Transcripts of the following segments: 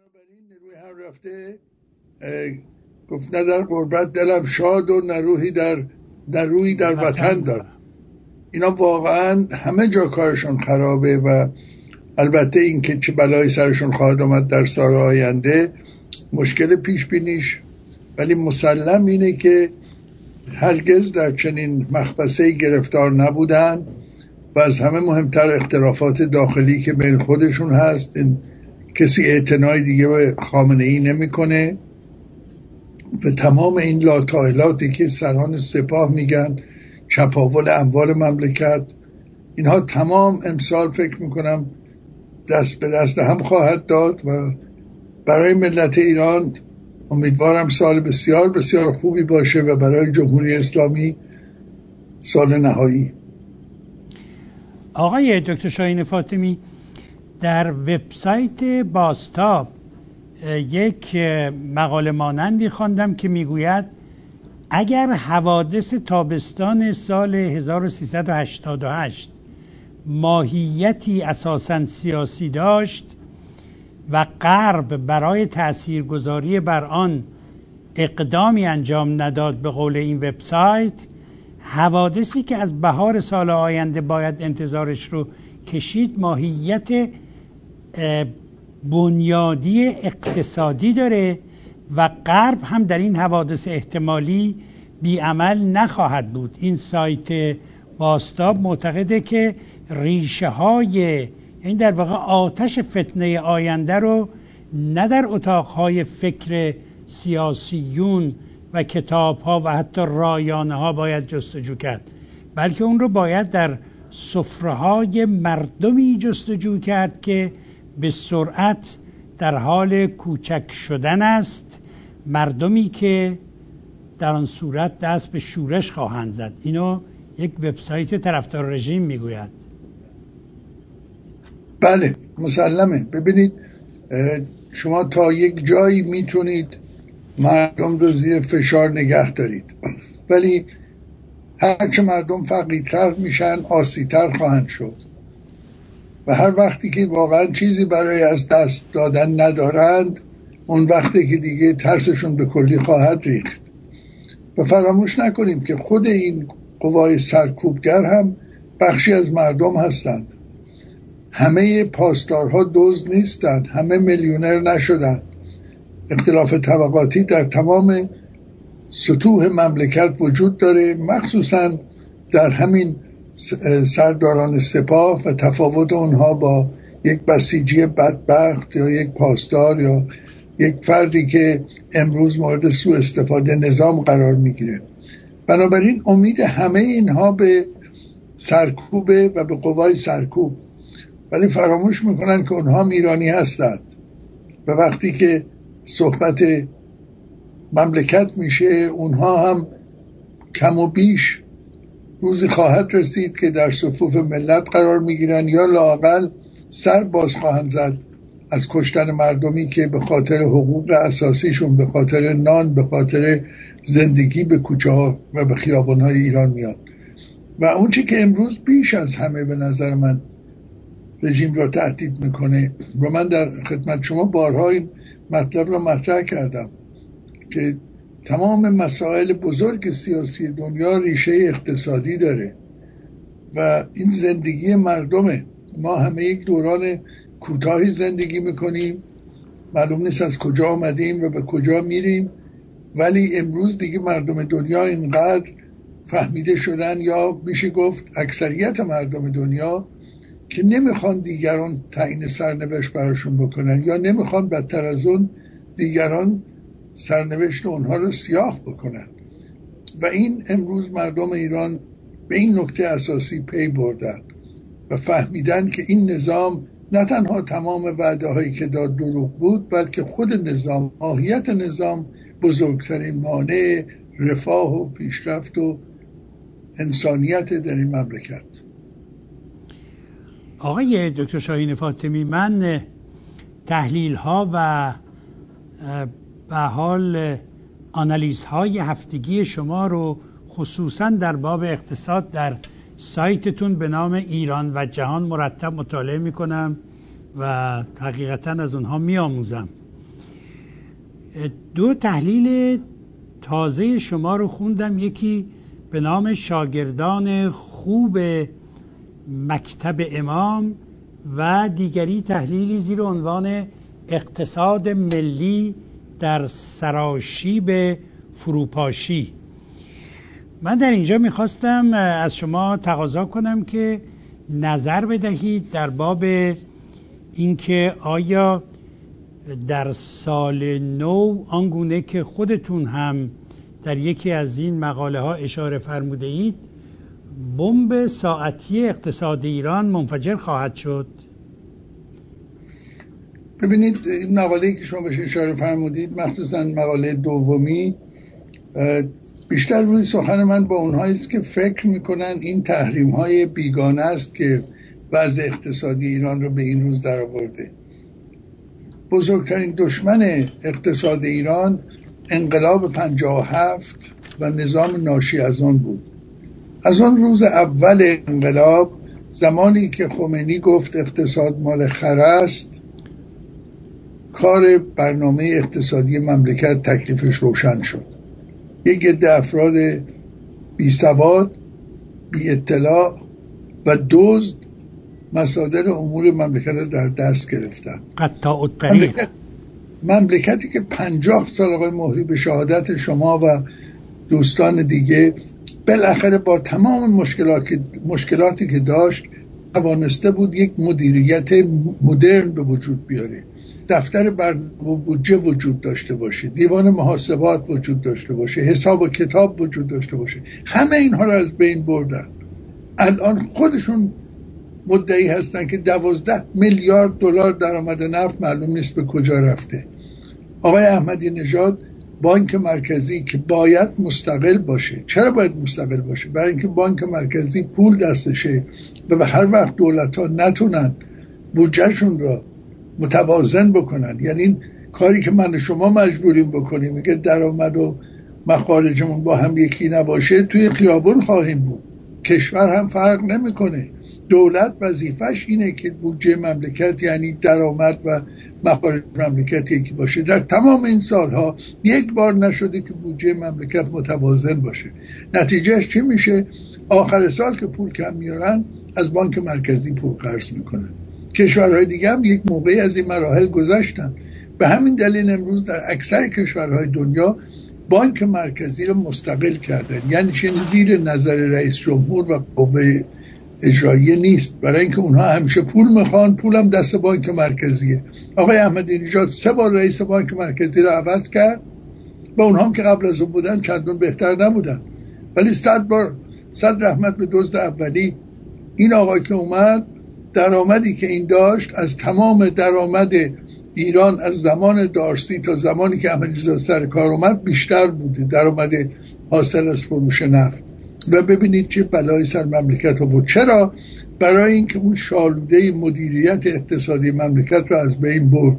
بنابراین نیروی هم رفته گفت نه در غربت دلم شاد و نه روحی در وطن دار. اینا واقعا همه جا کارشون خرابه و البته این که چه بلایی سرشون خواهد آمد در سال آینده مشکل پیش بینیش، ولی مسلم اینه که هرگز در چنین مخبسه‌ای گرفتار نبودن و از همه مهمتر اختلافات داخلی که بین خودشون هست. این کسی اعتنای دیگه به خامنه‌ای نمی‌کنه و تمام این لاطایلاتی که سران سپاه میگن چپاول اموال مملکت، اینها تمام امسال فکر میکنم دست به دست هم خواهد داد و برای ملت ایران امیدوارم سال بسیار بسیار خوبی باشه و برای جمهوری اسلامی سال نهایی. آقای دکتر شاهین فاطمی، در وبسایت بازتاب یک مقاله مانندی خواندم که میگوید اگر حوادث تابستان سال 1388 ماهیتی اساساً سیاسی داشت و غرب برای تاثیرگذاری بر آن اقدامی انجام نداد، به قول این وبسایت حوادثی که از بهار سال آینده باید انتظارش رو کشید ماهیت بنیادی اقتصادی داره و غرب هم در این حوادث احتمالی بیعمل نخواهد بود. این سایت بازتاب معتقده که ریشه های این در واقع آتش فتنه آینده رو نه در اتاقهای فکر سیاسیون و کتاب ها و حتی رایانه ها باید جستجو کرد، بلکه اون رو باید در سفره های مردمی جستجو کرد که به سرعت در حال کوچک شدن است، مردمی که در آن صورت دست به شورش خواهند زد. اینو یک وبسایت طرفدار رژیم میگوید. بله مسلمه. ببینید شما تا یک جایی میتونید مردم رو زیر فشار نگه دارید، ولی هرچه مردم فقیرتر میشن آسیتر خواهند شد و هر وقتی که واقعا چیزی برای از دست دادن ندارند اون وقتی که دیگه ترسشون به کلی خواهد ریخت. و فراموش نکنیم که خود این قوای سرکوبگر هم بخشی از مردم هستند. همه پاسدارها دزد نیستند، همه میلیونر نشدند. اختلاف طبقاتی در تمام سطوح مملکت وجود داره، مخصوصا در همین سرداران سپاه و تفاوت اونها با یک بسیجی بدبخت یا یک پاسدار یا یک فردی که امروز مورد سوء استفاده نظام قرار میگیره. بنابراین امید همه اینها به سرکوبه و به قوای سرکوب، ولی فراموش میکنن که اونها ایرانی هستند و وقتی که صحبت مملکت میشه اونها هم کم و بیش روزی خواهد رسید که در صفوف ملت قرار میگیرن یا لااقل سر باز خواهند زد از کشتن مردمی که به خاطر حقوق اساسیشون، به خاطر نان، به خاطر زندگی به کوچه ها و به خیابان های ایران میاد. و اون چی که امروز بیش از همه به نظر من رژیم را تهدید میکنه و من در خدمت شما بارها این مطلب را مطرح کردم که تمام مسائل بزرگ سیاسی دنیا ریشه اقتصادی داره و این زندگی مردمه. ما همه یک دوران کوتاهی زندگی میکنیم، معلوم نیست از کجا آمدیم و به کجا میریم، ولی امروز دیگه مردم دنیا اینقدر فهمیده شدن، یا میشه گفت اکثریت مردم دنیا، که نمیخوان دیگران تعیین سرنوشت براشون بکنن یا نمیخوان بدتر از اون دیگران سرنوشت اونها رو سیاه بکنن. و این امروز مردم ایران به این نکته اساسی پی بردن و فهمیدن که این نظام نه تنها تمام وعده هایی که داد دروغ بود، بلکه خود نظام، ماهیت نظام بزرگترین مانع رفاه و پیشرفت و انسانیت در این مملکت. آقای دکتر شاهین فاطمی، من تحلیل ها و به حال آنالیز های هفتگی شما رو خصوصا در باب اقتصاد در سایتتون به نام ایران و جهان مرتب مطالعه میکنم و حقیقتا از اونها میآموزم. دو تحلیل تازه شما رو خوندم، یکی به نام شاگردان خوب مکتب امام و دیگری تحلیلی زیر عنوان اقتصاد ملی در سراشیب فروپاشی. من در اینجا میخواستم از شما تقاضا کنم که نظر بدهید در باب اینکه آیا در سال نو آنگونه که خودتون هم در یکی از این مقاله ها اشاره فرموده اید بمب ساعتی اقتصاد ایران منفجر خواهد شد؟ ببینید این مقاله‌ای که شما بهش اشاره فرمودید، مخصوصا مقاله دومی، بیشتر روی سخن من با اونهایی است که فکر میکنن این تحریم های بیگانه است که وضع اقتصادی ایران رو به این روز در آورده. بزرگترین دشمن اقتصاد ایران انقلاب 57 و نظام ناشی از آن بود. از آن روز اول انقلاب، زمانی که خمینی گفت اقتصاد مال خر است، کار برنامه اقتصادی مملکت تکلیفش روشن شد. یک عده افراد بی سواد، بی اطلاع و دزد مصادر امور مملکت را در دست گرفتن. قطاع الطریق. مملکتی که 50 سال آقای مهری به شهادت شما و دوستان دیگه بالاخره با تمام مشکلاتی که داشت توانسته بود یک مدیریت مدرن به وجود بیاره. دفتر برنامه بودجه وجود داشته باشه، دیوان محاسبات وجود داشته باشه، حساب و کتاب وجود داشته باشه. همه اینها رو از بین بردن. الان خودشون مدعی هستن که 12 میلیارد دلار درآمد نفت معلوم نیست به کجا رفته. آقای احمدی نژاد بانک مرکزی که باید مستقل باشه. چرا باید مستقل باشه؟ برای اینکه بانک مرکزی پول دستشه و به هر وقت دولت‌ها نتونن بودجهشون را متوازن بکنن، یعنی این کاری که من و شما مجبوریم بکنیم، میگه درآمد و مخارجمون با هم یکی نباشه، توی خیابون خواهیم بود. کشور هم فرق نمیکنه. دولت وظیفش اینه که بودجه مملکت یعنی درآمد و مخارج مملکت یکی باشه. در تمام این سالها یک بار نشده که بودجه مملکت متوازن باشه. نتیجهش چی میشه؟ آخر سال که پول کم میارن از بانک مرکزی پول قرض میکنن. کشورهای دیگه هم یک موقعی از این مراحل گذشتن. به همین دلیل امروز در اکثر کشورهای دنیا بانک مرکزی رو مستقل کردن، یعنی زیر نظر رئیس جمهور و قوه اجراییه نیست، برای اینکه اونها همیشه پول میخوان، پولم دست بانک مرکزیه. آقای احمدی نژاد 3 بار رئیس بانک مرکزی رو عوض کرد، با اونها هم که قبل از اون بودن چندان بهتر نبودن، ولی 100 بار 100 رحمت به دزد اولی. این آقای که اومد، درآمدی که این داشت از تمام درآمد ایران از زمان دارسی تا زمانی که احمدی نژاد سر کار اومد بیشتر بوده، درآمد حاصل از فروش نفت. و ببینید چه بلایی سر مملکت آورد. چرا؟ برای اینکه اون شالوده مدیریت اقتصادی مملکت را از بین برد.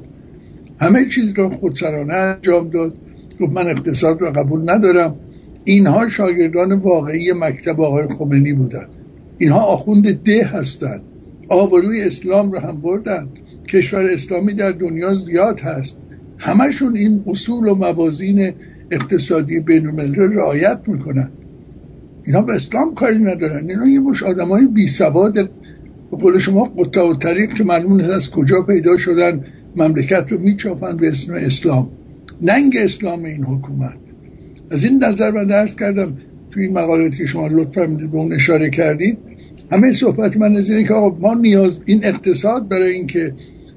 همه چیز را خودسرانه انجام داد. گفت من اقتصاد را قبول ندارم. اینها شاگردان واقعی مکتب آقای خمینی بودن. اینها آخوند ده هستند. آبروی اسلام را هم بردن. کشور اسلامی در دنیا زیاد هست. همشون این اصول و موازین اقتصادی بین‌المللی رعایت میکنن. اینا به اسلام کاری ندارن. اینا یه مش آدمای بی سواد، به قول شما قطاع الطریق که معلوم نیست از کجا پیدا شدن، مملکت رو میچاپن به اسم اسلام. ننگ اسلام این حکومت. از این نظر من درس کردم توی این مقالاتی که شما لطفا به اون اشاره کردید. همه صحبت من از اینه که آقا ما این اقتصاد برای اینکه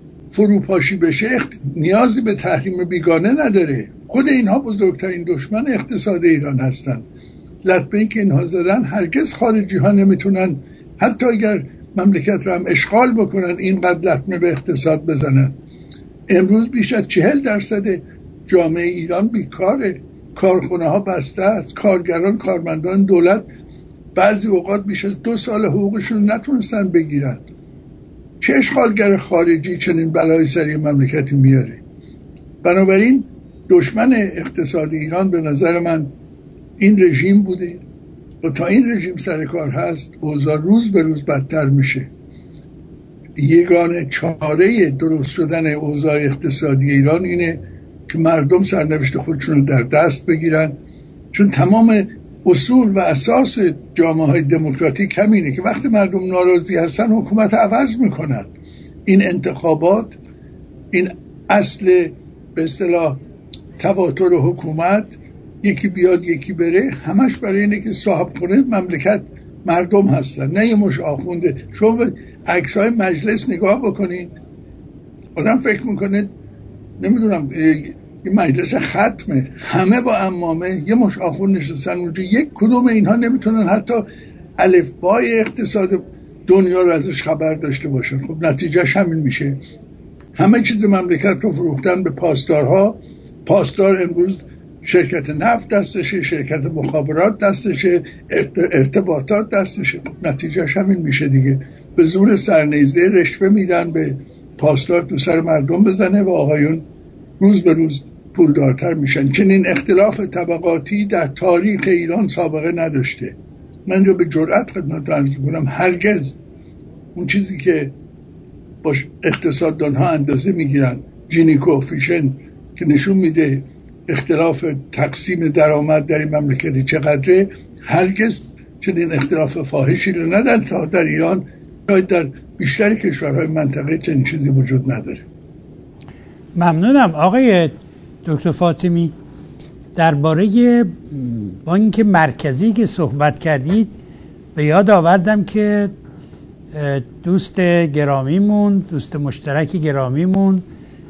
فروپاشی بشه نیازی به تحریم بیگانه نداره. خود اینها بزرگترین دشمن اقتصاد ایران هستن. لطمه‌ای که اینها زدن هرگز خارجی ها نمیتونن، حتی اگر مملکت رو هم اشغال بکنن، اینقدر لطمه به اقتصاد بزنن. امروز بیش از 40% جامعه ایران بیکاره، کارخونه ها بسته است، کارگران کارمندان دولت بعضی اوقات بیش از 2 سال حقوقشون نتونستن بگیرن. چه اشغالگر خارجی چنین بلای سری مملکتی میاره؟ بنابراین دشمن اقتصاد ایران به نظر من این رژیم بوده و تا این رژیم سر کار هست اوضاع روز به روز بدتر میشه. یگانه چاره درست شدن اوضاع اقتصادی ایران اینه که مردم سرنوشت خودشون رو در دست بگیرن، چون تمام اصول و اساس جامعه های دموکراتیک همینه که وقتی مردم ناراضی هستن حکومت عوض میکنن. این انتخابات، این اصل به اصطلاح تواتر حکومت، یکی بیاد یکی بره، همش برای اینه که صاحب خونه مملکت مردم هستن، نه یه مش آخونده. شما به عکس‌های مجلس نگاه بکنید، آدم فکر میکنه نمیدونم یه مجلس ختمه، همه با عمامه، یه مش آخوند نشستن اونجا، یک کدوم اینها نمیتونن حتی الفبای اقتصاد دنیا رو ازش خبر داشته باشن. خب نتیجهش همین میشه، همه چیز مملکت رو فروختن به پاسدارها. پاسدار امروز شرکت نفت دستشه، شرکت مخابرات دستشه، ارتباطات دستشه. نتیجهش همین میشه دیگه، به زور سرنیزه رشوه میدن به پاسدار تو سر مردم بزنه و آقایون روز به روز پولدارتر میشن. چنین اختلاف طبقاتی در تاریخ ایران سابقه نداشته. من رو به جرئت خدمت عرض کنم هرگز اون چیزی که باش اقتصاددان ها اندازه میگیرن، جینی کوفیشنت، که نشون میده اختلاف تقسیم درآمد در این مملکت چقدره، هرگز چنین اختلاف فاحشی رو ندن تا در ایران. شاید در بیشتر کشورهای منطقه چنین چیزی وجود نداره. ممنونم آقای دکتر فاطمی. درباره بانک مرکزی که صحبت کردید به یاد آوردم که دوست گرامیمون، دوست مشترک گرامیمون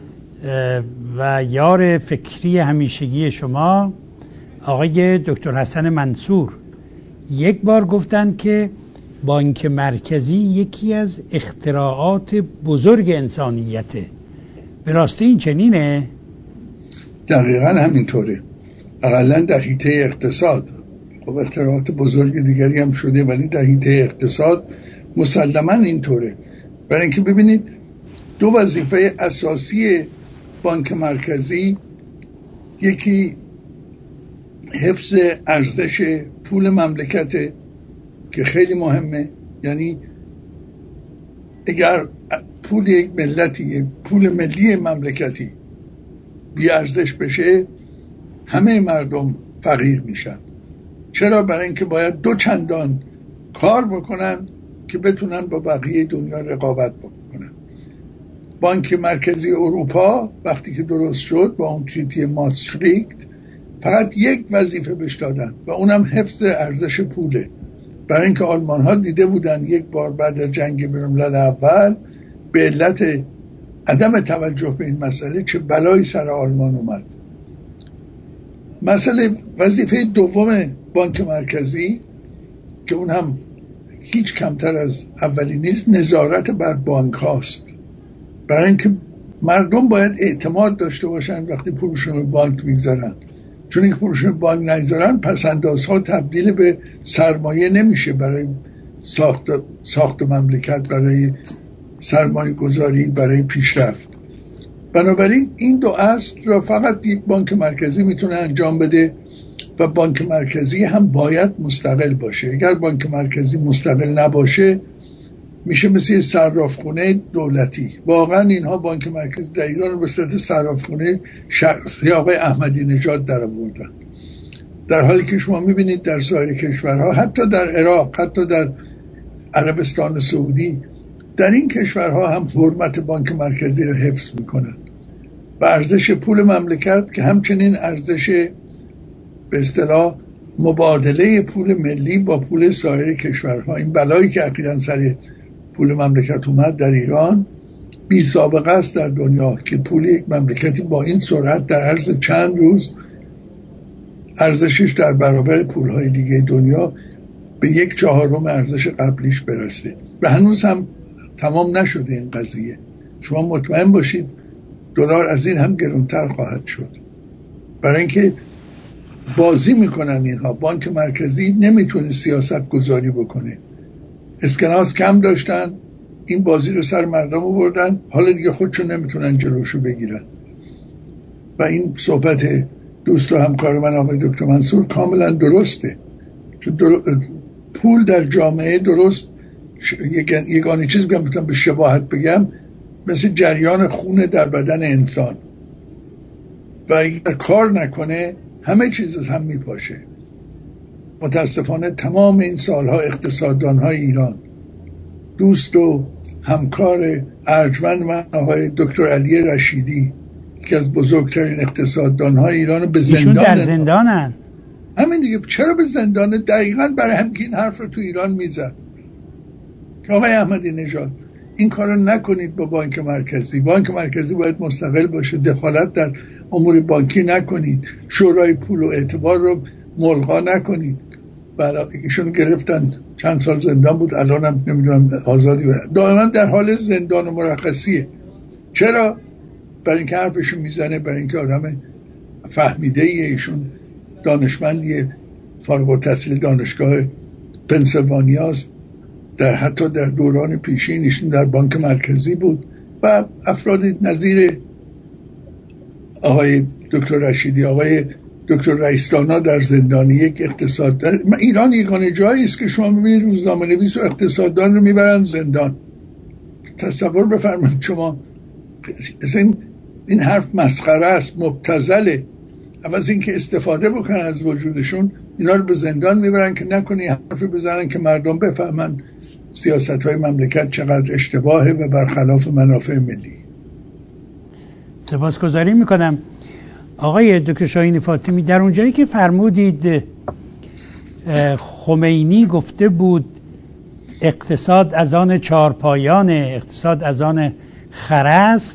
و یار فکری همیشگی شما آقای دکتر حسن منصور یک بار گفتن که بانک مرکزی یکی از اختراعات بزرگ انسانیته. به راستی این چنینه؟ دقیقا همینطوره، اقلا در حیطه اقتصاد. خب اختراعات بزرگ دیگری هم شده ولی در حیطه اقتصاد مسلما اینطوره. برای اینکه ببینید دو وظیفه اساسی بانک مرکزی، یکی حفظ ارزش پول مملکته که خیلی مهمه. یعنی اگر پول یک ملتی، پول ملی مملکتی بی ارزش بشه، همه مردم فقیر میشن. چرا؟ برای اینکه باید دو چندان کار بکنن که بتونن با بقیه دنیا رقابت بکنن. بانک مرکزی اروپا وقتی که درست شد با اون تریتی ماستریکت، فقط یک وظیفه بهش دادن و اونم حفظ ارزش پوله. برای اینکه آلمان ها دیده بودن یک بار بعد از جنگ بین‌الملل اول به علت عدم توجه به این مسئله چه بلایی سر آلمان اومد. مسئله وظیفه دوم بانک مرکزی که اون هم هیچ کمتر از اولی نیست، نظارت بر بانک هاست. برای اینکه مردم باید اعتماد داشته باشن وقتی پولشون رو بانک میگذارن، چون این پولشون بانک نگذارن پسندازها تبدیل به سرمایه نمیشه برای ساخت مملکت، برای سرمایه گذاری، برای پیشرفت. بنابراین این دو اصل را فقط یک بانک مرکزی میتونه انجام بده و بانک مرکزی هم باید مستقل باشه. اگر بانک مرکزی مستقل نباشه میشه مثل صرافخونه دولتی. واقعا اینها بانک مرکزی در ایران رو به صورت صرافخونه شخصی آقای احمدی نژاد در آوردن، در حالی که شما میبینید در سایر کشورها، حتی در عراق، حتی در عربستان سعودی، در این کشورها هم حرمت بانک مرکزی رو حفظ میکنن و ارزش پول مملکت که همچنین ارزش به اصطلاح مبادله پول ملی با پول سایر کشورها. این بلایی که اخیراً سر پول مملکت اومد در ایران بی سابقه است در دنیا، که پول یک مملکتی با این سرعت در عرض چند روز ارزشش در برابر پولهای دیگه دنیا به 1/4 ارزش قبلیش برسه و هنوز هم تمام نشده این قضیه. شما مطمئن باشید دلار از این هم گرانتر خواهد شد، برای اینکه بازی میکنن اینها. بانک مرکزی نمیتونه سیاست گذاری بکنه. اسکناس کم داشتن، این بازی رو سر مردم آوردن، حالا دیگه خودشون نمیتونن جلوشو بگیرن. و این صحبت دوست و همکار من آقای دکتر منصور کاملا درسته، چون پول در جامعه درست یگانه چیز بگم به شباهت بگم مثل جریان خون در بدن انسان. و اگر کار نکنه همه چیز از هم میپاشه. متاسفانه تمام این سالها اقتصاددانهای ایران، دوست و همکار ارجمند من آقای دکتر علی رشیدی که از بزرگترین اقتصاددانهای ایران به زندان، در زندانن. همین دیگه. چرا به زندان؟ دقیقاً برای هم که این حرف رو تو ایران میزد که آقای احمدی نژاد این کارو نکنید با بانک مرکزی. بانک مرکزی باید مستقل باشه، دخالت در امور بانکی نکنید، شورای پول و اعتبار رو ملغا نکنید. برای ایشون گرفتن، چند سال زندان بود، الان هم نمیدونم آزادی بود. دائما در حال زندان و مرخصیه. چرا؟ برای اینکه حرفشون میزنه، برای اینکه آدم فهمیده ایشون دانشمندیه، فارغ التحصیل دانشگاه پنسیلوانیاست، حتی در دوران پیشین ایشون در بانک مرکزی بود و افرادی نظیر آقای دکتر رشیدی، آقای دکتر رئیس‌دانا در زندانی. یک اقتصاددان. ایران یگانه جایی است که شما می‌بینید روزنامه‌نویس و اقتصاددان رو میبرن زندان. تصور بفرمایید شما، این حرف مسخره است، مبتذله. عوض این که استفاده بکنن از وجودشون، اینا رو به زندان میبرن که نکنی حرفی بزنن که مردم بفهمن سیاست‌های مملکت چقدر اشتباهه و برخلاف منافع ملی. سپاسگزاری میکنم آقای دکتر شاهین فاطمی. در اونجایی که فرمودید خمینی گفته بود اقتصاد از آن چارپایان، اقتصاد از آن خرست،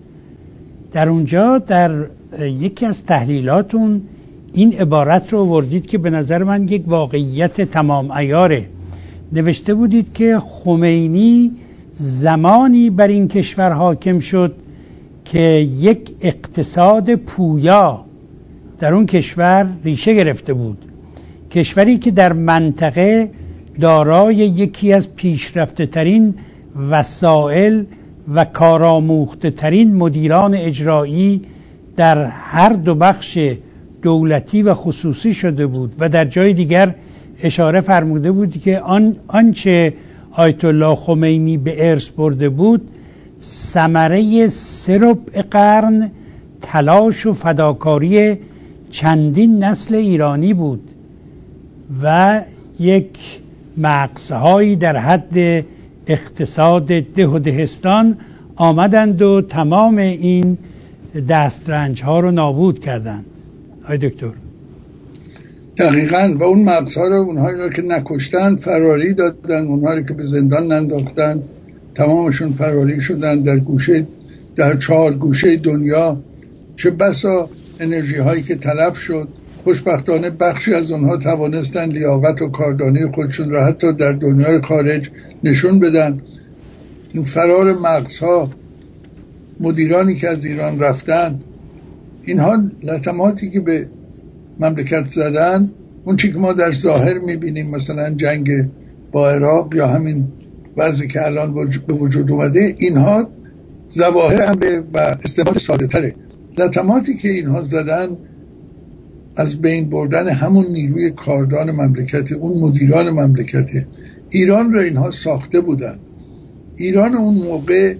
در اونجا در یکی از تحلیلاتون این عبارت رو آوردید که به نظر من یک واقعیت تمام عیاره. نوشته بودید که خمینی زمانی بر این کشور حاکم شد که یک اقتصاد پویا در اون کشور ریشه گرفته بود، کشوری که در منطقه دارای یکی از پیشرفته ترین وسایل و کارآموخته ترین مدیران اجرایی در هر دو بخش دولتی و خصوصی شده بود و در جای دیگر اشاره فرموده بود که آنچه آیت الله خمینی به ارث برده بود ثمره 3 ربع قرن تلاش و فداکاری چندین نسل ایرانی بود و یک مغزهایی در حد اقتصاد ده و دهستان آمدند و تمام این دسترنج ها رو نابود کردند. آی دکتر. دقیقاً. و اون مغزها رو، اونهایی رو که نکشتن فراری دادن، اونهایی رو که به زندان ننداختن تمامشون فراری شدن در 4 گوشه دنیا. چه بسا انرژی هایی که تلف شد. خوشبختانه بخشی از اونها توانستن لیاقت و کاردانی خودشون را حتی در دنیای خارج نشون بدن. این فرار مغزها، مدیرانی که از ایران رفتن، اینها لطماتی که به مملکت زدن، اون چی که ما در ظاهر میبینیم، مثلا جنگ با عراق یا همین وضعی که الان به وجود اومده، اینها ظواهر امره و استفاده ساده تره. لطماتی که اینها زدن از بین بردن همون نیروی کاردان مملکت، اون مدیران مملکت ایران را اینها ساخته بودن. ایران اون موقع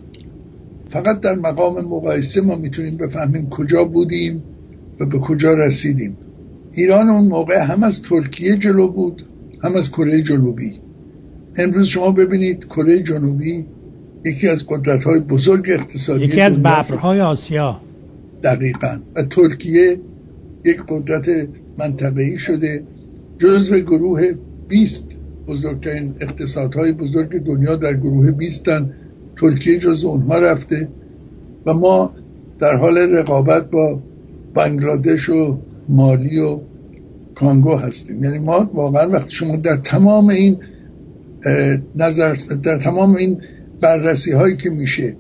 فقط در مقام مقایسه ما میتونیم بفهمیم کجا بودیم و به کجا رسیدیم. ایران اون موقع هم از ترکیه جلو بود، هم از کره جنوبی. امروز شما ببینید کره جنوبی یکی از قدرت‌های بزرگ اقتصادی، یکی از ببرهای آسیا. دقیقاً. و ترکیه یک قدرت منطقه‌ای شده، جزو گروه 20 بزرگترین اقتصادهای بزرگ دنیا در گروه 20 ترکیه جزو اونها رفته و ما در حال رقابت با بنگلادش و مالی و کانگو هستیم. یعنی ما واقعا وقتی شما در تمام این در تمام این بررسی هایی که میشه،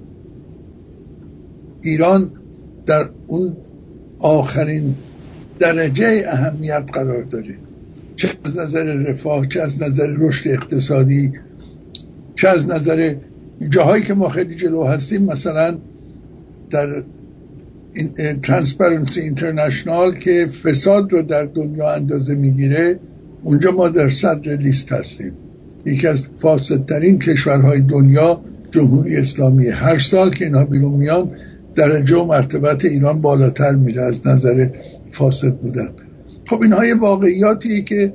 ایران در اون آخرین درجه اهمیت قرار داره، چه از نظر رفاه، چه از نظر رشد اقتصادی، چه از نظر جاهایی که ما خیلی جلو هستیم. مثلا در ترانسپرنسی اینترنشنال که فساد رو در دنیا اندازه میگیره، اونجا ما در صدر لیست هستیم. یکی از فاسدترین کشورهای دنیا جمهوری اسلامی. هر سال که اینا بیرون میان درجه و مرتبت ایران بالاتر میره از نظر فاسد بودن. خب اینها یه واقعیاتیه که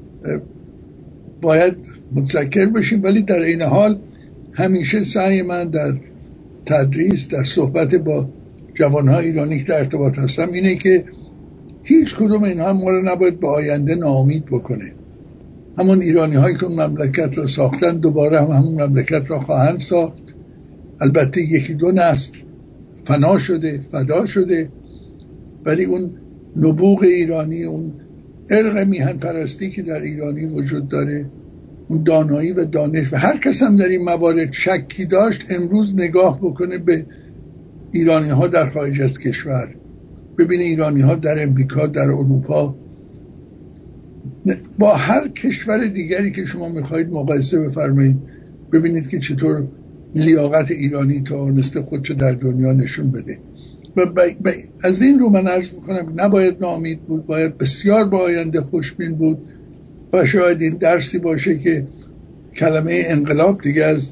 باید متذکر بشیم، ولی در این حال همیشه سعی من در تدریس، در صحبت با جوانهای ایرانی که در ارتباط هستم اینه که هیچ کدوم اینها ما رو نباید به آینده ناامید بکنه. همون ایرانی هایی که اون مملکت را ساختن دوباره همون مملکت را خواهند ساخت. البته یکی دو نسل فنا شده، فدا شده، ولی اون نبوغ ایرانی، اون ارق میهن پرستی که در ایرانی وجود داره، اون دانایی و دانش، و هر کس هم در این موارد شکی داشت امروز نگاه بکنه به ایرانی ها در خارج از کشور، ببینه ایرانی ها در امریکا، در اروپا، با هر کشور دیگری که شما میخواید مقایسه بفرمایید، ببینید که چطور لیاقت ایرانی توانسته خودشو در دنیا نشون بده. و از این رو من عرض میکنم نباید ناامید بود، باید بسیار با آینده خوشبین بود و شاید این درسی باشه که کلمه انقلاب دیگه از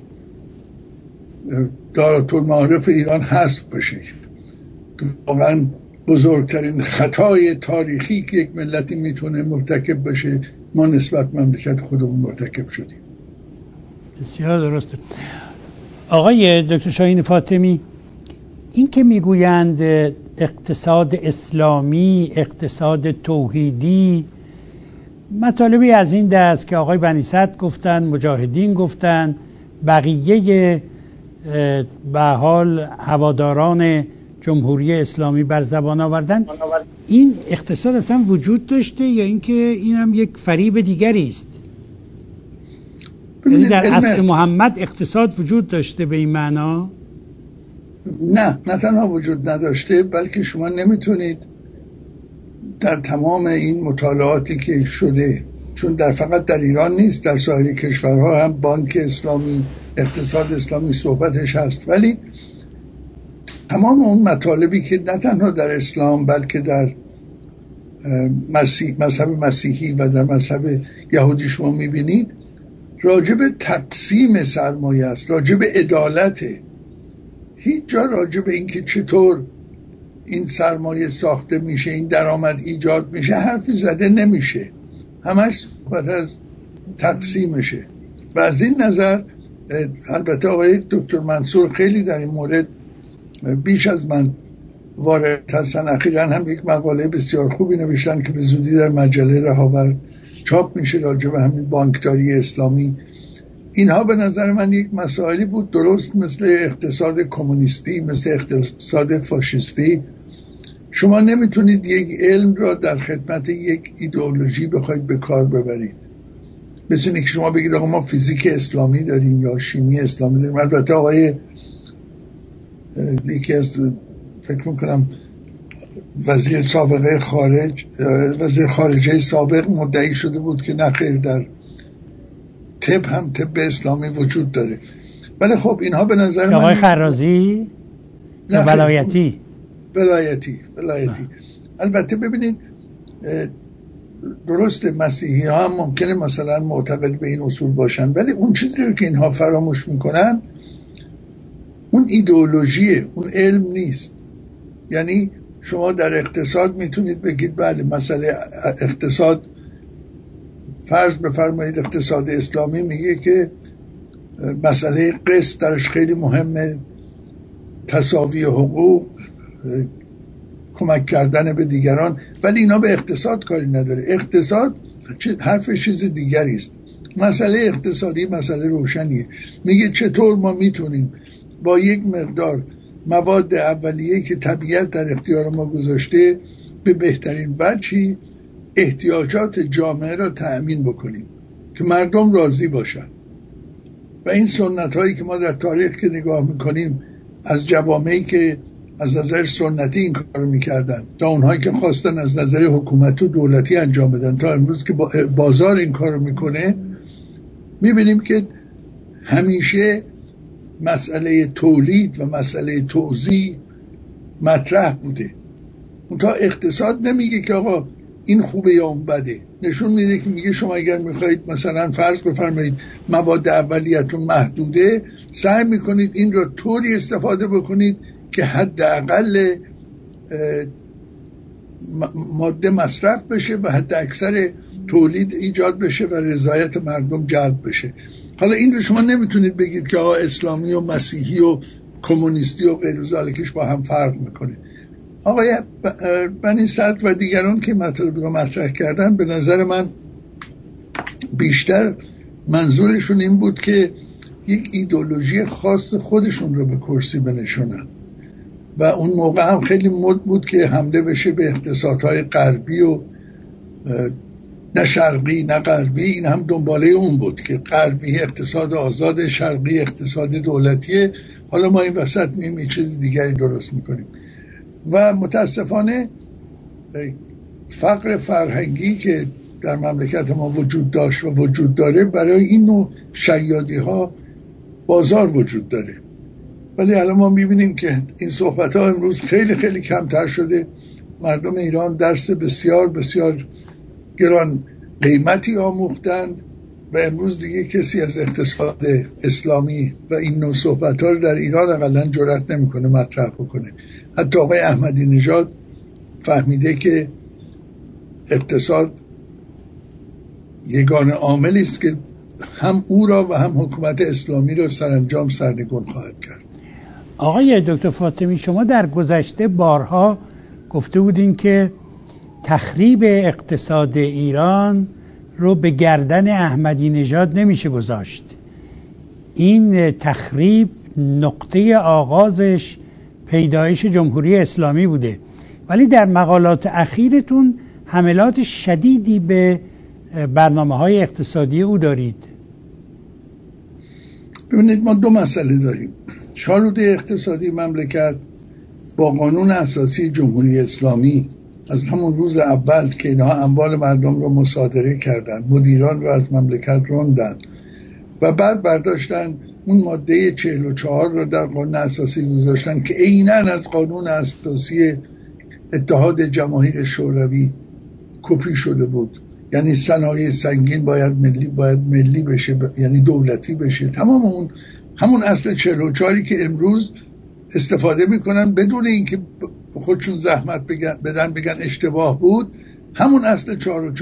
دارالمعارف ایران حذف بشه. واقعا بزرگترین خطای تاریخی که یک ملتی میتونه مرتکب بشه ما نسبت مملکت خودمون مرتکب شدیم. بسیار درسته. آقای دکتر شاهین فاطمی، این که میگویند اقتصاد اسلامی، اقتصاد توحیدی، مطالبی از این دست که آقای بنی صدر گفتن، مجاهدین گفتن، بقیه به حال هواداران جمهوری اسلامی بر زبان آوردن، این اقتصاد اصلا وجود داشته یا اینکه این هم یک فریب دیگری است؟ یعنی در عصر محمد اقتصاد وجود داشته به این معنا؟ نه تنها وجود نداشته، بلکه شما نمیتونید در تمام این مطالعاتی که شده، چون فقط در ایران نیست، در سایر کشورها هم بانک اسلامی، اقتصاد اسلامی صحبتش هست، ولی تمام اون مطالبی که نه تنها در اسلام بلکه در مذهب مسیحی و در مذهب یهودی شما میبینید راجب تقسیم سرمایه است، راجب عدالته. هیچ جا راجب این که چطور این سرمایه ساخته میشه، این درآمد ایجاد میشه حرفی زده نمیشه، همش صحبت از تقسیمشه. و از این نظر البته آقای دکتر منصور خیلی در این مورد بیش از من وارد هستن. اخیراً هم یک مقاله بسیار خوبی نوشتن که به زودی در مجله رهاور چاپ میشه راجع به همین بانکداری اسلامی. اینها به نظر من یک مسائلی بود درست مثل اقتصاد کمونیستی، مثل اقتصاد فاشیستی. شما نمیتونید یک علم را در خدمت یک ایدئولوژی بخواید به کار ببرید. مثل اینکه شما بگید آقا ما فیزیک اسلامی داریم یا شیمی اسلامی داریم. البته آقای یکی از فکر میکنم وزیر خارجه سابق مدعی شده بود که نخیر در طب هم طب اسلامی وجود داره. ولی خب اینها به نظر من آقای خرازی ولایتی البته ببینید درسته مسیحی ها هم ممکنه مثلا معتقد به این اصول باشن، ولی اون چیزی رو که اینها فراموش میکنن اون ایدئولوژیه، اون علم نیست. یعنی شما در اقتصاد میتونید بگید بله مسئله اقتصاد، فرض بفرمایید اقتصاد اسلامی میگه که مسئله قسط درش خیلی مهمه، تساوی حقوق، کمک کردن به دیگران، ولی اینا به اقتصاد کاری نداره. اقتصاد حرف چیز دیگری است. مسئله اقتصادی مسئله روشنیه، میگه چطور ما میتونیم با یک مقدار مواد اولیه که طبیعت در اختیار ما گذاشته به بهترین وجهی احتیاجات جامعه را تأمین بکنیم که مردم راضی باشن. و این سنت هایی که ما در تاریخ که نگاه میکنیم از جوامعی که از نظر سنتی این کار رو میکردن تا اونهایی که خواستن از نظر حکومت و دولتی انجام بدن تا امروز که بازار این کار رو میکنه، میبینیم که همیشه مسئله تولید و مسئله توزیع مطرح بوده. اون تا اقتصاد نمیگه که آقا این خوبه یا اون بده، نشون میده که میگه شما اگر میخواید مثلا فرض بفرمایید مواد اولیتون محدوده، سعی میکنید این رو طوری استفاده بکنید که حداقل ماده مصرف بشه و حد اکثر تولید ایجاد بشه و رضایت مردم جلب بشه. حالا این رو شما نمیتونید بگید که آقا اسلامی و مسیحی و کمونیستی و غیر ذالکش با هم فرق میکنه. آقای بنی صدر و دیگران که مطلب رو مطرح کردن به نظر من بیشتر منظورشون این بود که یک ایدئولوژی خاص خودشون رو به کرسی بنشونن و اون موقع هم خیلی مد بود که حمله بشه به اقتصادهای غربی و نه شرقی نه غربی. این هم دنباله اون بود که غربی اقتصاد آزاد، شرقی اقتصاد دولتیه، حالا ما این وسط مییم یه چیز دیگری درست میکنیم. و متاسفانه فقر فرهنگی که در مملکت ما وجود داشت و وجود داره، برای این نوع شیادی ها بازار وجود داره. ولی الان ما میبینیم که این صحبت ها امروز خیلی خیلی کمتر شده. مردم ایران درس بسیار بسیار گران قیمتی آموختند و امروز دیگه کسی از اقتصاد اسلامی و این نوع صحبت ها رو در ایران اقلا جرئت نمیکنه مطرح بکنه. حتی آقای احمدی نژاد فهمیده که اقتصاد یگانه عاملی است که هم او را و هم حکومت اسلامی را سرانجام سرنگون خواهد کرد. آقای دکتر فاطمی، شما در گذشته بارها گفته بودین که تخریب اقتصاد ایران رو به گردن احمدی نژاد نمیشه گذاشت. این تخریب نقطه آغازش پیدایش جمهوری اسلامی بوده، ولی در مقالات اخیرتون حملات شدیدی به برنامه‌های اقتصادی او دارید. ببینید ما دو مسئله داریم. شالوده اقتصادی مملکت با قانون اساسی جمهوری اسلامی از همون روز اول که اینها اموال مردم رو مصادره کردن، مدیران رو از مملکت راندن و بعد برداشتن اون ماده 44 رو در قانون اساسی گذاشتن که عیناً از قانون اساسی اتحاد جماهیر شوروی کپی شده بود. یعنی صنایع سنگین باید ملی بشه، یعنی دولتی بشه. تمام اون همون اصل 44 که امروز استفاده میکنن بدون اینکه خودشون زحمت بگن اشتباه بود، همون اصل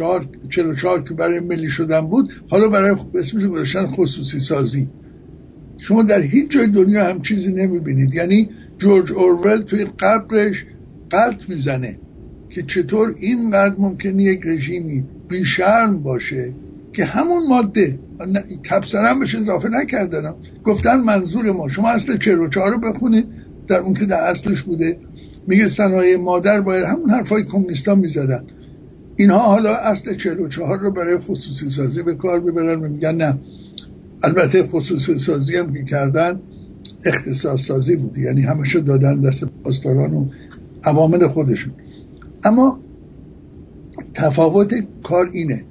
44 که برای ملی شدن بود حالا برای اسمش گذاشتن خصوصی سازی. شما در هیچ جای دنیا هم چیزی نمیبینید. یعنی جورج اورول توی قبرش غلط میزنه که چطور اینقدر ممکنه یک رژیمی بیشرم باشه که همون ماده تبصرم بشه اضافه نکردن، گفتن منظور ما. شما اصل 44 رو بخونید، در اون که در اصلش بوده میگه صنایع مادر باید همون حرفای کمونیستا میزدن. اینها حالا اصل 44 رو برای خصوصی سازی به کار ببرن و میگن نه. البته خصوصی سازی هم که کردن اختصاص سازی بود، یعنی همشو دادن دست پاسداران و عوامل خودشون. اما تفاوت کار اینه،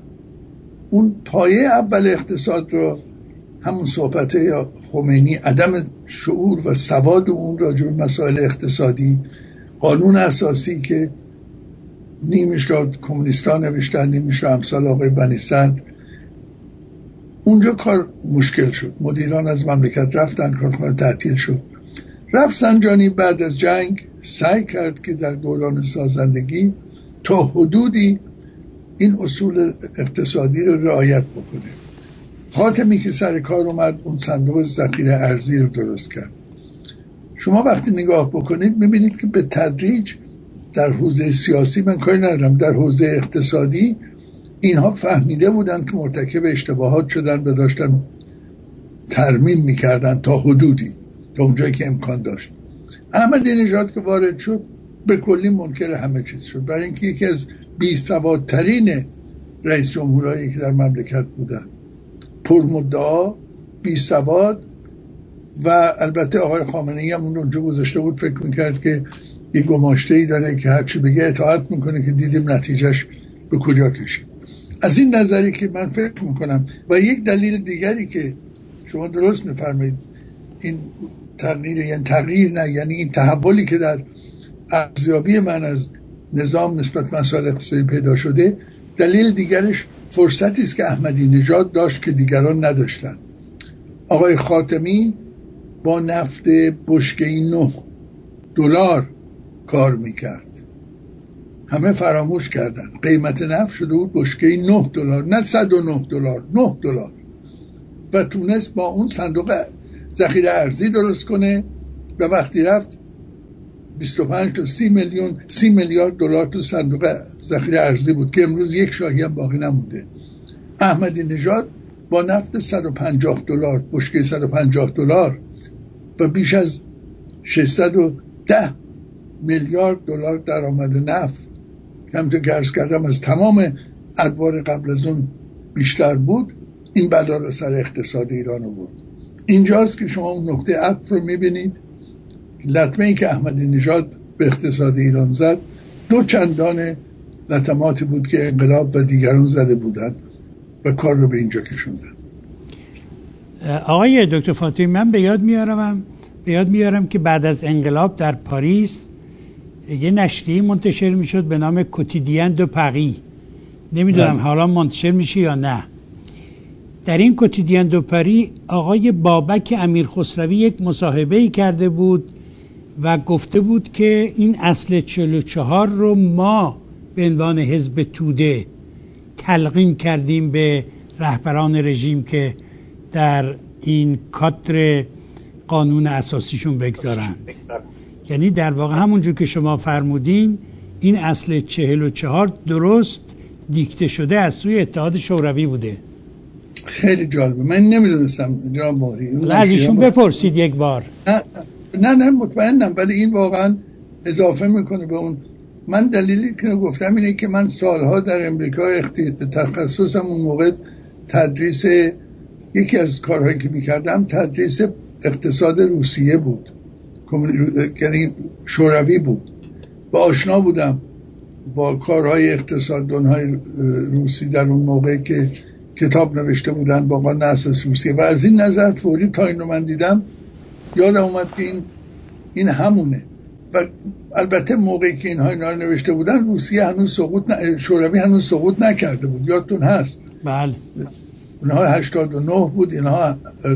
اون پایه اول اقتصاد رو، همون صحبت خمینی، عدم شعور و سواد اون راجع به مسائل اقتصادی، قانون اساسی که نیمش را کمونیستا نوشتن نیمش را امثال آقای بنی صدر، اونجا کار مشکل شد. مدیران از مملکت رفتن، کارخانه تعطیل شد. رفسنجانی بعد از جنگ سعی کرد که در دوران سازندگی تا حدودی این اصول اقتصادی رو رعایت بکنه. خاتمی که سر کار اومد اون صندوق ذخیره ارزی رو درست کرد. شما وقتی نگاه بکنید میبینید که به تدریج در حوزه سیاسی، من کاری ندارم، در حوزه اقتصادی اینها فهمیده بودن که مرتکب اشتباهات شدن و داشتن ترمیم میکردن تا حدودی، تا اونجایی که امکان داشت. احمدی نژاد که وارد شد به کلی منکر همه چیز شد، برای اینکه یکی از بی‌سوادترین رئیس جمهورایی که در مملکت بودن، پرمدعا، بی‌سواد، و البته آقای خامنه‌ای هم اونجا گذاشته بود، فکر میکرد که یه گماشته‌ای داره که هرچی بگه اطاعت میکنه، که دیدیم نتیجهش به کجا کشید. از این نظری که من فکر میکنم و یک دلیل دیگری که شما درست میفرمایید، این تغییر نه، یعنی این تحولی که در ارزیابی من از نظام نسبت مسائل اقتصادی پیدا شده، دلیل دیگرش فرصتی است که احمدی نژاد داشت که دیگران نداشتن. آقای خاتمی با نفت بشکه‌ای 9 دلار کار میکرد. همه فراموش کردن قیمت نفت شده بود بشکه $9، نه $109، $9. و تونست با اون صندوق ذخیره ارزی درست کنه و وقتی رفت 25 تا 30 میلیارد دلار تو صندوق ذخیره ارزی بود که امروز یک شاهی هم باقی نمونده. احمدی نژاد با نفت $150 بشکه $150 و بیش از 610 میلیارد دلار درآمد نفت که همونطور که عرض کردم از تمام ادوار قبل از اون بیشتر بود، این بلا رو سر اقتصاد ایران بود. اینجاست که شما اون نقطه عطف رو میبینید. لطمه ای که احمدی نژاد به اقتصاد ایران زد 2 چندان لطماتی بود که انقلاب و دیگران زده بودن و کار رو به اینجا کشوندن. آقای دکتر فاطمی، من به یاد میارم که بعد از انقلاب در پاریس یه نشریه منتشر میشد به نام کوتیدین دو پری. نمیدونم حالا منتشر میشه یا نه. در این کوتیدین دو پری آقای بابک امیرخسروی یک مصاحبه‌ای کرده بود و گفته بود که این اصل 44 رو ما به عنوان حزب توده تلقین کردیم به رهبران رژیم که در این کادر قانون اساسیشون بگذارند. یعنی در واقع همونجور که شما فرمودین این اصل 44 درست دیکته شده از سوی اتحاد شوروی بوده. خیلی جالبه. من نمیدونستم جناب مهری. از ایشون بپرسید یک بار. نه مطمئنم، ولی این واقعا اضافه میکنه به اون. من دلیلی که گفتم اینه که من سالها در امریکا تخصصم اون موقع تدریس، یکی از کارهایی که میکردم تدریس اقتصاد روسیه بود، یعنی شوروی بود و آشنا بودم با کارهای اقتصاددانهای روسی در اون موقع که کتاب نوشته بودن با قانون اساسی روسیه و از این نظر فوری تا این رو من دیدم یادم اومد که این همونه. و البته موقعی که اینا رو نوشته بودن روسیه هنوز شوروی هنوز سقوط نکرده بود، یادتون هست؟ بله. اونها 89 بود، اینها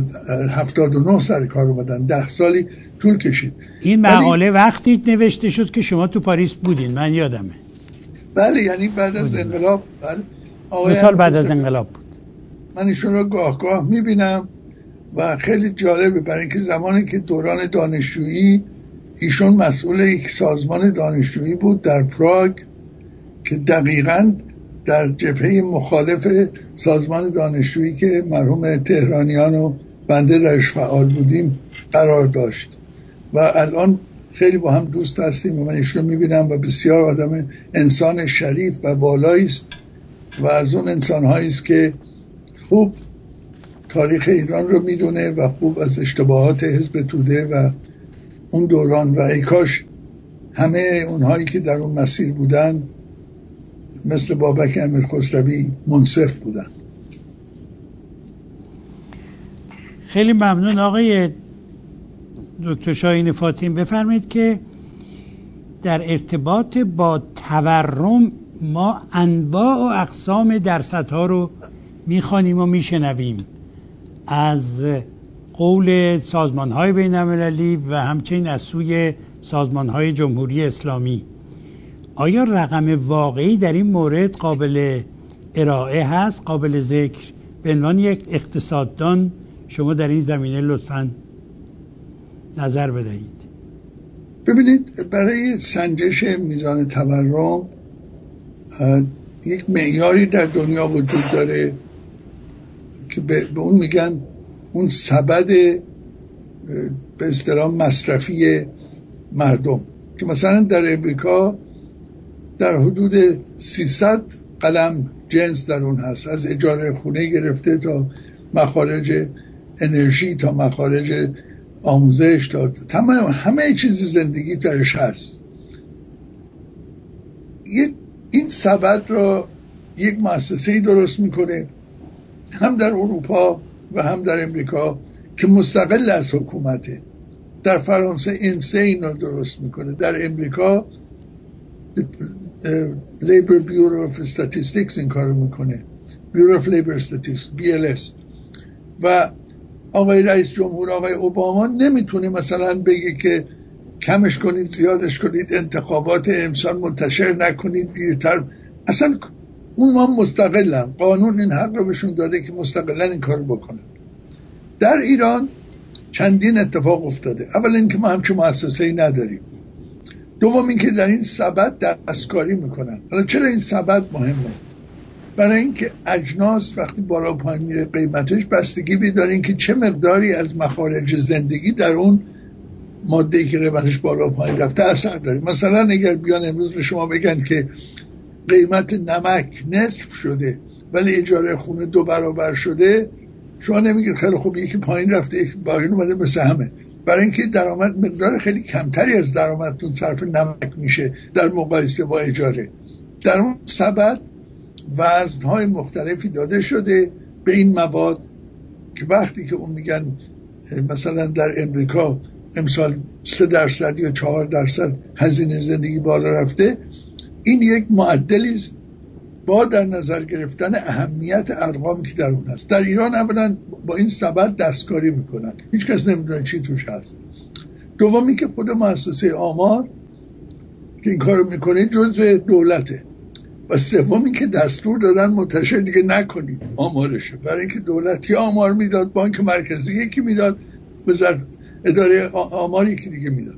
79 سر کار اومدن، 10 سالی طول کشید. این مقاله وقتی نوشته شد که شما تو پاریس بودین، من یادمه. بله، یعنی بعد از انقلاب. بله، 2 سال بعد از انقلاب بود. من ایشون رو گاه میبینم و خیلی جالبه، برای اینکه زمانی که دوران دانشجویی ایشون مسئول یک سازمان دانشجویی بود در پراگ که دقیقاً در جبهه مخالف سازمان دانشجویی که مرحوم تهرانیان و بنده درش فعال بودیم قرار داشت و الان خیلی با هم دوست هستیم و من ایشون رو میبینم و بسیار آدم انسان شریف و والایی است و از اون انسان‌هایی است که خوب تاریخ ایران رو میدونه و خوب از اشتباهات حزب توده و اون دوران و ای کاش همه اونهایی که در اون مسیر بودن مثل بابک امیرخسروی منصف بودن. خیلی ممنون آقای دکتر شاهین فاطمی. بفرمایید که در ارتباط با تورم ما انواع و اقسام درصدها رو میخوانیم و میشنویم از قول سازمان‌های بین‌المللی و همچنین از سوی سازمان‌های جمهوری اسلامی. آیا رقم واقعی در این مورد قابل ارائه هست، قابل ذکر؟ به عنوان یک اقتصاددان شما در این زمینه لطفاً نظر بدهید. ببینید، برای سنجش میزان تورم یک معیاری در دنیا وجود داره که به اون میگن اون سبد به اصطلاح مصرفی مردم، که مثلا در امریکا در حدود 300 قلم جنس در اون هست، از اجاره خونه گرفته تا مخارج انرژی تا مخارج آموزش تا تمام همه چیز زندگی درش هست. این سبد را یک مؤسسه‌ای درست میکنه، هم در اروپا و هم در امریکا، که مستقل از حکومته. در فرانسه انسه اینا درست میکنه، در امریکا Labor Bureau of Statistics این کارو میکنه، Bureau of Labor Statistics BLS. و آقای رئیس جمهور آقای اوباما نمیتونه مثلا بگه که کمش کنید زیادش کنید، انتخابات امسال منتشر نکنید دیرتر. اصلا اون ما مستقلن، قانون این حق رو بهشون داده که مستقلن این کار بکنن. در ایران چندین اتفاق افتاده. اول اینکه ما همچون مؤسسه‌ای نداریم. دوم اینکه در این سبد دستکاری میکنن. حالا چرا این سبد مهمه؟ برای اینکه اجناس وقتی بالا پایین میره قیمتش بستگی بداره اینکه چه مقداری از مخارج زندگی در اون ماده‌ای که قیمتش بالا پایین رفته اثر داره. مثلا اگر بیان امروز به شما بگن که قیمت نمک نصف شده ولی اجاره خونه 2 برابر شده، شما نمیگید خیلی خوب یکی پایین رفته یکی بالا اومده مثل همه. برای اینکه درآمد مقدار خیلی کمتری از درآمدتون صرف نمک میشه در مقایسه با اجاره. در اون سبد وزن‌های مختلفی داده شده به این مواد که وقتی که اون میگن مثلا در امریکا امسال 3% یا 4% هزینه زندگی بالا رفته، این یک معدلی است با در نظر گرفتن اهمیت ارقامی که در اون هست. در ایران اولا با این سبد دستکاری میکنن، هیچ کس نمیدونه چی توش هست. دومی که خود مؤسسه آمار که این کارو میکنه جزء دولته. و سومی که دستور دادن منتشر دیگه نکنید آمارشو، برای اینکه دولتی آمار میداد، بانک مرکزی یکی میداد، وزارت اداره آمار یکی دیگه میداد.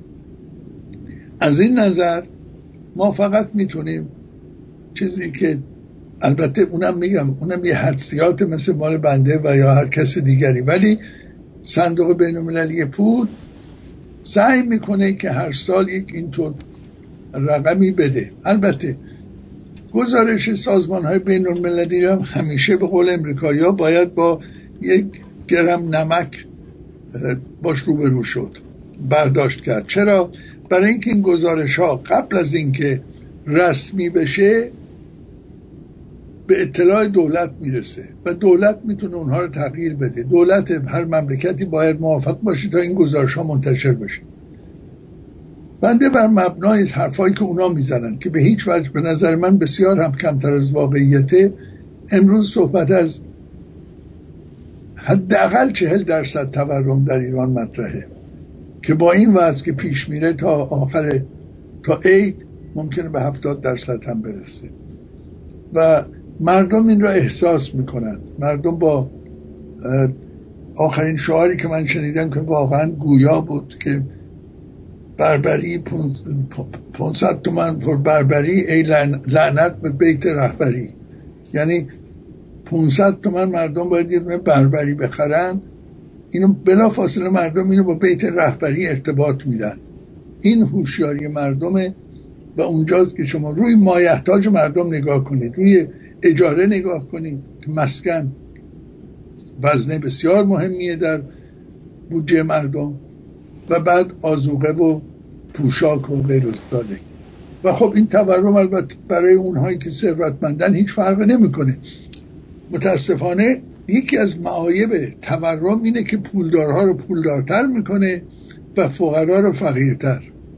از این نظر ما فقط میتونیم چیزی که البته اونم یه حدسیات مثل مال بنده و یا هر کس دیگری، ولی صندوق بین‌المللی پول سعی میکنه که هر سال یک اینطور رقمی بده. البته گزارش سازمان‌های بین‌المللی هم همیشه به قول امریکایی‌ها باید با 1 گرم نمک باش روبرو شد، برداشت کرد. چرا؟ برای اینکه این گزارش‌ها قبل از اینکه رسمی بشه به اطلاع دولت میرسه و دولت میتونه اونها رو تغییر بده. دولت هر مملکتی باید موافق باشه تا این گزارش‌ها منتشر بشه. بنده بر مبنای حرفایی که اونا میزنن که به هیچ وجه به نظر من بسیار هم کمتر از واقعیته، امروز صحبت از حداقل 40% تورم در ایران مطرحه که با این وضع که پیش میره تا عید ممکنه به 70% هم برسه و مردم این را احساس میکنن. مردم با آخرین شعاری که من شنیدم که واقعا گویا بود که بربری 500 تومن پر بربری ای لعنت به بیت رهبری، یعنی 500 تومن مردم باید یه دونه بربری بخرن. اینو بلافاصله مردم اینو با بیت رهبری ارتباط میدن. این هوشیاری مردمه و اونجاست که شما روی مایحتاج مردم نگاه کنید، روی اجاره نگاه کنید که مسکن وزنه بسیار مهمیه در بودجه مردم و بعد آذوقه و پوشاک و غیرالذالک. و خب این تورم البته برای اونهایی که ثروتمندن هیچ فرقی نمیکنه. متاسفانه یکی از معایب تورم اینه که پولدارها رو پولدارتر میکنه و فقرا رو فقیرتر.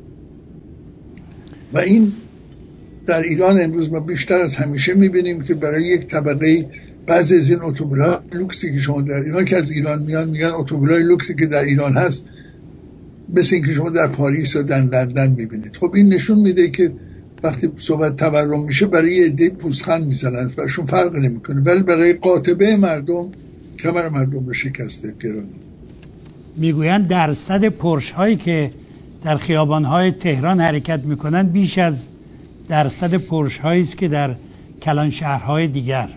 و این در ایران امروز ما بیشتر از همیشه میبینیم که برای یک طبقه بعضی از این اتومبیل‌های لوکسی که شما در ایران که از ایران میگن اتومبیل‌های لوکسی که در ایران هست مثل این که شما در پاریس و در لندن میبینید. خب این نشون میده که وقتی صحبت تورم میشه برای یه عده پوزخند میزنن، براشون فرق نمیکنه، ولی برای قاطبه مردم کمر مردم رو شکسته گرونه. میگویند درصد پرش هایی که در خیابان های تهران حرکت میکنن بیش از درصد پرش هایی است که در کلان شهرهای دیگر.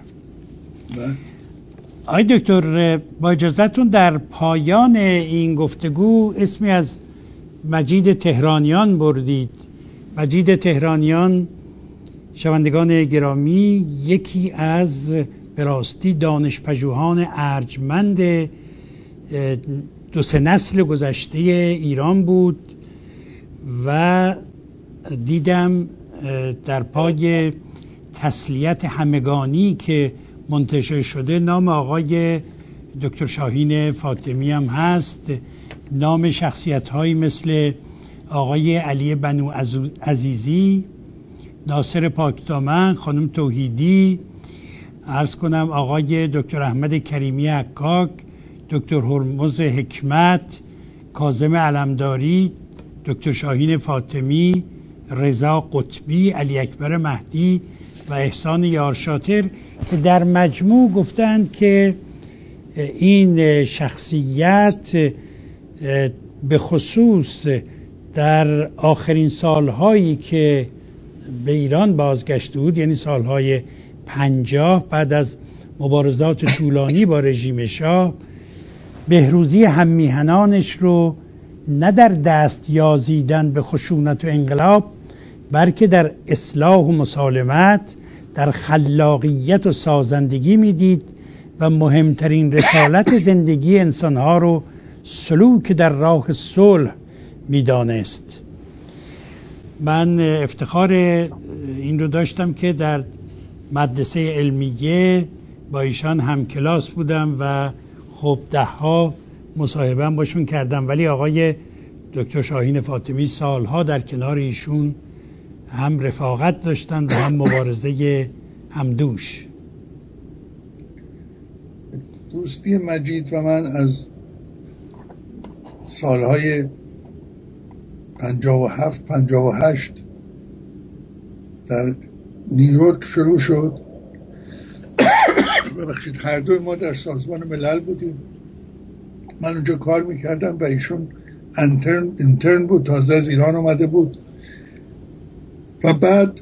آقای دکتر با اجازهتون در پایان این گفتگو اسمی از مجید تهرانیان بردید. مجید تهرانیان شنوندگان گرامی یکی از به راستی دانشپژوهان ارجمند 2-3 نسل گذشته ایران بود و دیدم در پای تسلیت همگانی که منتشر شده نام آقای دکتر شاهین فاطمی هم هست، نام شخصیت‌هایی مثل آقای علی بنو عزیزی، ناصر پاکدامن، خانم توحیدی، عرض کنم آقای دکتر احمد کریمی حکاک، دکتر هرمز حکمت، کاظم علمداری، دکتر شاهین فاطمی، رضا قطبی، علی اکبر مهدی و احسان یارشاتر که در مجموع گفتند که این شخصیت به خصوص در آخرین سالهایی که به ایران بازگشته بود، یعنی سالهای 50 بعد از مبارزات طولانی با رژیم شاه، بهروزی هممیهنانش رو نه در دست یازیدن به خشونت و انقلاب، بلکه در اصلاح و مسالمت، در خلاقیت و سازندگی میدید و مهمترین رسالت زندگی انسانها رو سلوک در راه صلح میدانست. من افتخار این رو داشتم که در مدرسه علمیه با ایشان هم کلاس بودم و خب 10 مصاحبه باشون کردم، ولی آقای دکتر شاهین فاطمی سالها در کنار ایشون هم رفاقت داشتن و هم مبارزه همدوش. دوستی مجید و من از سالهای 57-58 در نیویورک شروع شد. ببخشید، هر دوی ما در سازمان ملل بودیم. من اونجا کار میکردم و ایشون انترن بود، تازه از ایران آمده بود. و بعد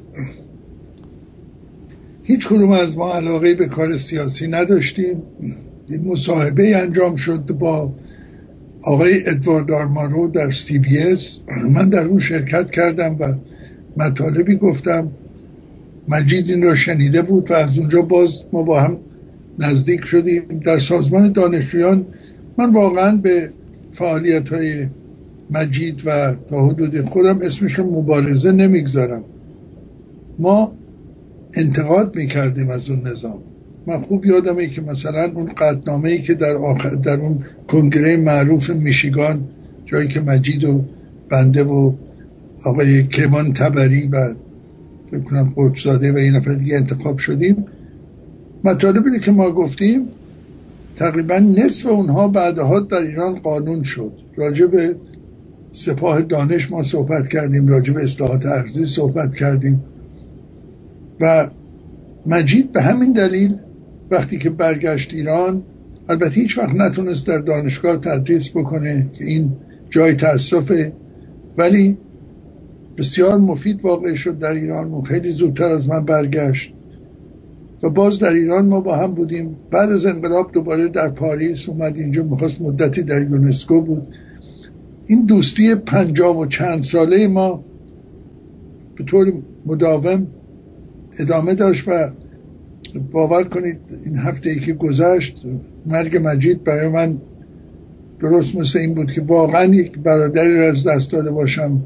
هیچ کدوم از ما علاقه به کار سیاسی نداشتیم. یه مصاحبه انجام شد با آقای ادوارد آرمارو در CBS. من در اون شرکت کردم و مطالبی گفتم. مجید این را شنیده بود و از اونجا باز ما با هم نزدیک شدیم. در سازمان دانشجویان من واقعا به فعالیت‌های مجید و تا حدود خودم اسمش مبارزه نمیگذارم، ما انتقاد میکردیم از اون نظام. من خوب یادمه که مثلا اون قطعنامه‌ای که در اون کنگره معروف میشیگان، جایی که مجید و بنده و آقای کیوان تبری و فکر کنم قطب‌زاده و این نفر دیگه انتخاب شدیم، مطالبی که ما گفتیم تقریبا نصف اونها بعدها در ایران قانون شد. راجع به سپاه دانش ما صحبت کردیم، راجع به اصلاحات ارضی صحبت کردیم. و مجید به همین دلیل وقتی که برگشت ایران، البته هیچ وقت نتونست در دانشگاه تدریس بکنه که این جای تأسفه، ولی بسیار مفید واقع شد در ایران و خیلی زودتر از من برگشت و باز در ایران ما با هم بودیم. بعد از انقلاب دوباره در پاریس اومد اینجا، میخواست مدتی در یونسکو بود. این دوستی 50 و چند ساله ما به طور مداوم ادامه داشت و باور کنید این هفته ای که گذشت مرگ مجید برای من درست مثل این بود که واقعا یک برادری را از دست داده باشم.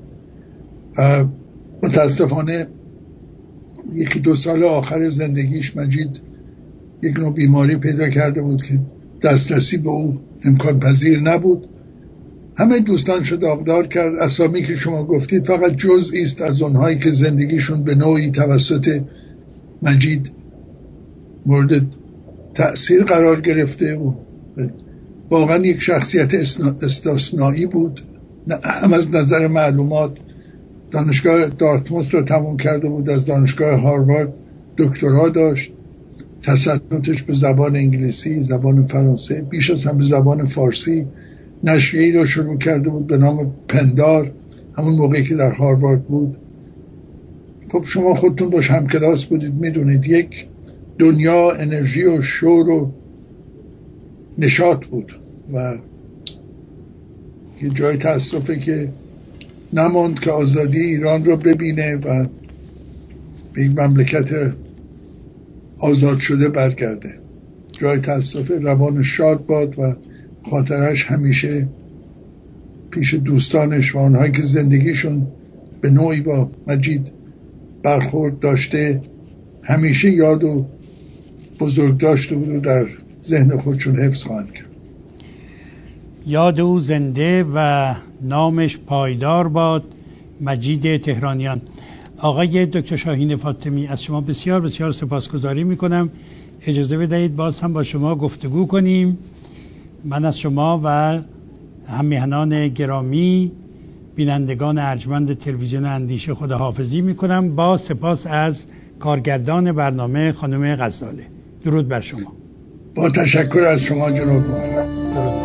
متاسفانه 1-2 سال آخر زندگیش مجید یک نوع بیماری پیدا کرده بود که دسترسی به او امکان پذیر نبود. همه دوستانشو داغدار کرد. اسامی که شما گفتید فقط جزئی است از اونهایی که زندگیشون به نوعی توسط مجید مورد تأثیر قرار گرفته و واقعا یک شخصیت استثنایی بود. هم از نظر معلومات دانشگاه دارتموس رو تموم کرده بود، از دانشگاه هاروارد دکترا داشت، تسلطش به زبان انگلیسی، زبان فرانسه، بیش از هم به زبان فارسی. نشریه‌ای رو شروع کرده بود به نام پندار، همون موقعی که در هاروارد بود. خب شما خودتون باش همکلاس بودید، میدونید یک دنیا انرژی و شور و نشاط بود و یه جای تأسفه که نماند که آزادی ایران رو ببینه و به یک مملکت آزاد شده برگرده. جای تأسفه. روان شاد باد و خاطرش همیشه پیش دوستانش و آنهایی که زندگیشون به نوعی با مجید برخورد داشته همیشه یاد و بزرگ داشته و رو در ذهن خودشون حفظ خواهند کرد. یاد او زنده و نامش پایدار باد. مجید تهرانیان. آقای دکتر شاهین فاطمی، از شما بسیار بسیار سپاسگزاری میکنم. اجازه بدهید باز هم با شما گفتگو کنیم. من از شما و هممیهنان گرامی بینندگان ارجمند تلویزیون اندیشه خداحافظی میکنم با سپاس از کارگردان برنامه خانم غزاله. درود بر شما. با تشکر از شما جناب معلم. درود.